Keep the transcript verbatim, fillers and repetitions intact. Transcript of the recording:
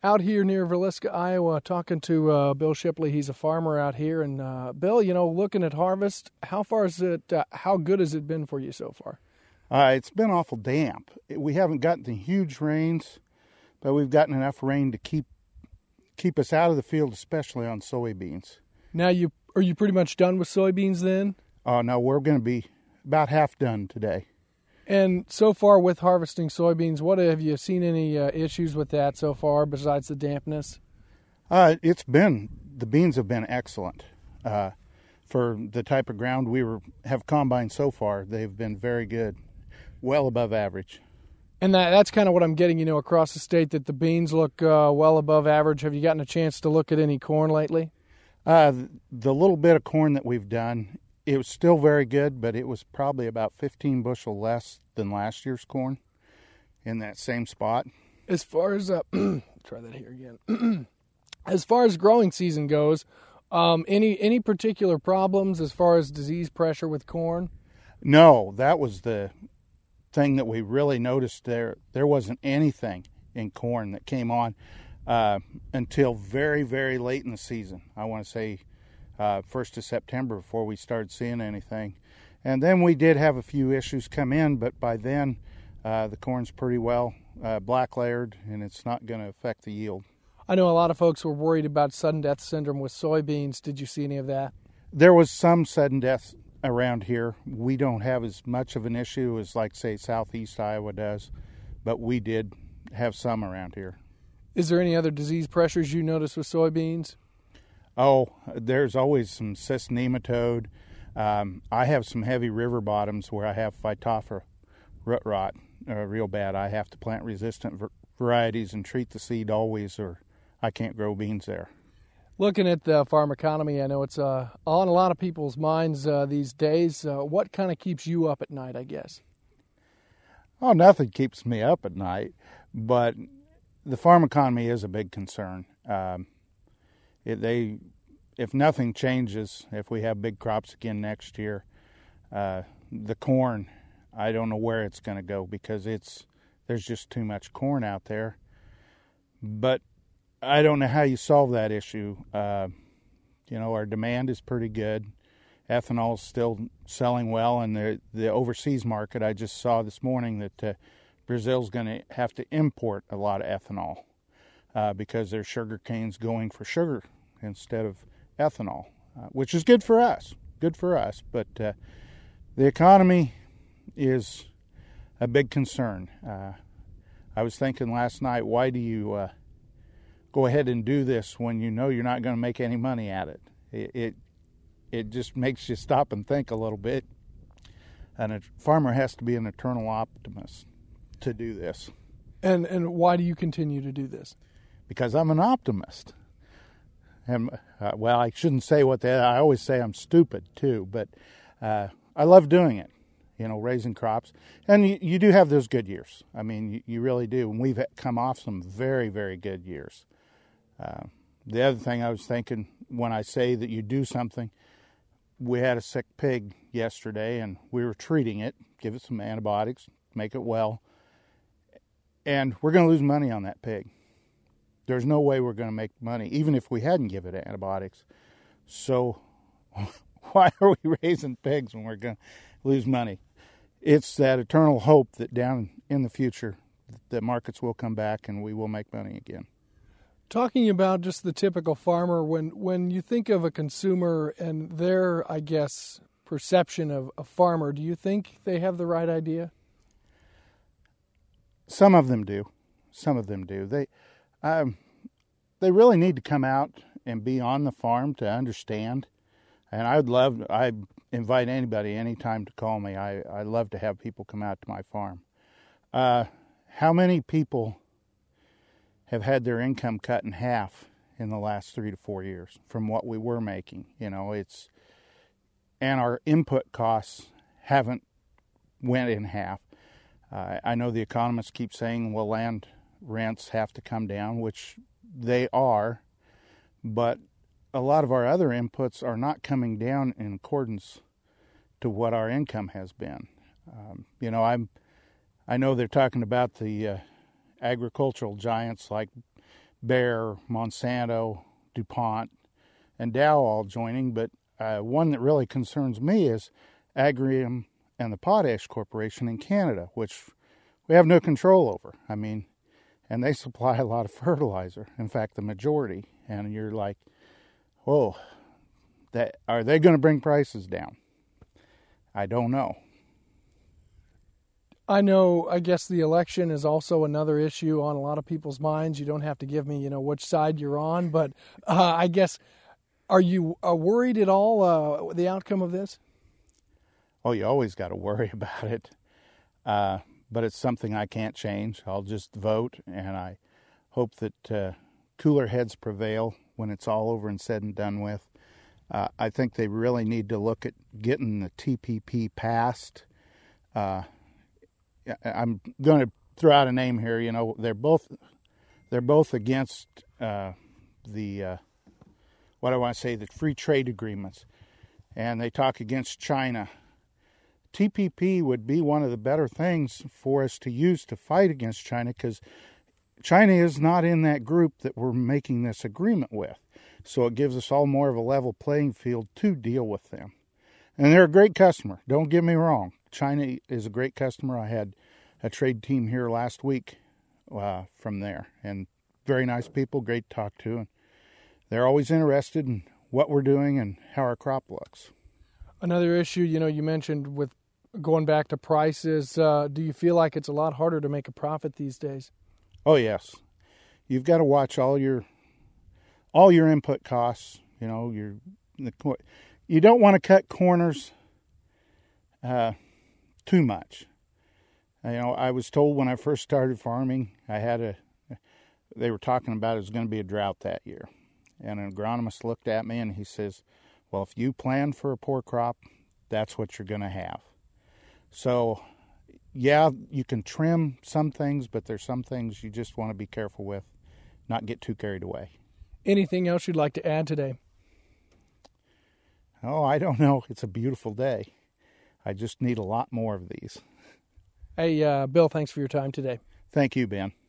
out here near Villisca, Iowa, talking to uh, Bill Shipley. He's a farmer out here. And uh, Bill, you know, looking at harvest, how far is it, uh, how good has it been for you so far? Uh, it's been awful damp. We haven't gotten the huge rains, but we've gotten enough rain to keep keep us out of the field, especially on soybeans. Now, you are you pretty much done with soybeans then? Oh, no, we're going to be about half done today. And so far with harvesting soybeans, what have you seen any uh, issues with that so far besides the dampness? Uh, it's been, the beans have been excellent. Uh, for the type of ground we were have combined so far, they've been very good, well above average. And that, that's kind of what I'm getting, you know, across the state, that the beans look uh, well above average. Have you gotten a chance to look at any corn lately? Uh, the little bit of corn that we've done, it was still very good, but it was probably about fifteen bushel less than last year's corn in that same spot. As far as, uh, try that here again. As far as growing season goes, um, any any particular problems as far as disease pressure with corn? No, that was the thing that we really noticed. There there wasn't anything in corn that came on uh, until very, very late in the season. I want to say uh, first of September before we started seeing anything. And then we did have a few issues come in, but by then uh, the corn's pretty well uh, black layered, and it's not going to affect the yield. I know a lot of folks were worried about sudden death syndrome with soybeans. Did you see any of that? There was some sudden death around here. We don't have as much of an issue as, like, say, southeast Iowa does, but we did have some around here. Is there any other disease pressures you notice with soybeans? Oh, there's always some cyst nematode. Um, I have some heavy river bottoms where I have Phytophthora root rot uh, real bad. I have to plant resistant v- varieties and treat the seed always, or I can't grow beans there. Looking at the farm economy, I know it's uh, on a lot of people's minds uh, these days. Uh, what kind of keeps you up at night, I guess? Oh, nothing keeps me up at night, but the farm economy is a big concern. Um, it, they, if nothing changes, if we have big crops again next year, uh, the corn, I don't know where it's going to go because it's there's just too much corn out there. But I don't know how you solve that issue. Uh, you know, our demand is pretty good. Ethanol is still selling well, and the the overseas market, I just saw this morning that uh, Brazil's going to have to import a lot of ethanol uh, because their sugar cane's going for sugar instead of ethanol, uh, which is good for us, good for us. But uh, the economy is a big concern. Uh, I was thinking last night, why do you uh, go ahead and do this when you know you're not going to make any money at it? It, it it just makes you stop and think a little bit. And a farmer has to be an eternal optimist to do this. And and why do you continue to do this? Because I'm an optimist. And uh, well, I shouldn't say what that. I always say I'm stupid too, but uh, I love doing it. You know, raising crops, and you, you do have those good years. I mean, you, you really do. And we've come off some very, very good years. Uh, the other thing I was thinking when I say that you do something, we had a sick pig yesterday, and we were treating it, give it some antibiotics, make it well, and we're going to lose money on that pig. There's no way we're going to make money, even if we hadn't given it antibiotics. So why are we raising pigs when we're going to lose money? It's that eternal hope that down in the future, the markets will come back and we will make money again. Talking about just the typical farmer, when, when you think of a consumer and their, I guess, perception of a farmer, do you think they have the right idea? Some of them do. Some of them do. They, um, they really need to come out and be on the farm to understand. And I'd love, I invite anybody anytime to call me. I, I love to have people come out to my farm. Uh, how many people have had their income cut in half in the last three to four years from what we were making? You know, it's, and our input costs haven't went in half. Uh, I know the economists keep saying, well, land rents have to come down, which they are, but a lot of our other inputs are not coming down in accordance to what our income has been. Um, you know, I'm, I know they're talking about the uh, agricultural giants like Bayer, Monsanto, DuPont, and Dow all joining. But uh, one that really concerns me is Agrium and the Potash Corporation in Canada, which we have no control over. I mean, and they supply a lot of fertilizer. In fact, the majority. And you're like, whoa, that, are they going to bring prices down? I don't know. I know, I guess the election is also another issue on a lot of people's minds. You don't have to give me, you know, which side you're on, but uh, I guess, are you uh, worried at all, uh, the outcome of this? Oh, you always got to worry about it. Uh, but it's something I can't change. I'll just vote, and I hope that uh, cooler heads prevail when it's all over and said and done with. Uh, I think they really need to look at getting the T P P passed. Uh, I'm going to throw out a name here. You know, they're both they're both against uh, the uh, what do I want to say the free trade agreements, and they talk against China. T P P would be one of the better things for us to use to fight against China, because China is not in that group that we're making this agreement with. So it gives us all more of a level playing field to deal with them. And they're a great customer. Don't get me wrong. China is a great customer. I had a trade team here last week uh, from there. And very nice people, great to talk to. And they're always interested in what we're doing and how our crop looks. Another issue, you know, you mentioned with going back to prices, uh, do you feel like it's a lot harder to make a profit these days? Oh, yes. You've got to watch all your all your input costs. You know, your the, you don't want to cut corners uh, too much. You know, I was told when I first started farming, I had a, they were talking about it was going to be a drought that year. And an agronomist looked at me and he says, well, if you plan for a poor crop, that's what you're going to have. So, yeah, you can trim some things, but there's some things you just want to be careful with, not get too carried away. Anything else you'd like to add today? Oh, I don't know. It's a beautiful day. I just need a lot more of these. Hey, uh, Bill, thanks for your time today. Thank you, Ben.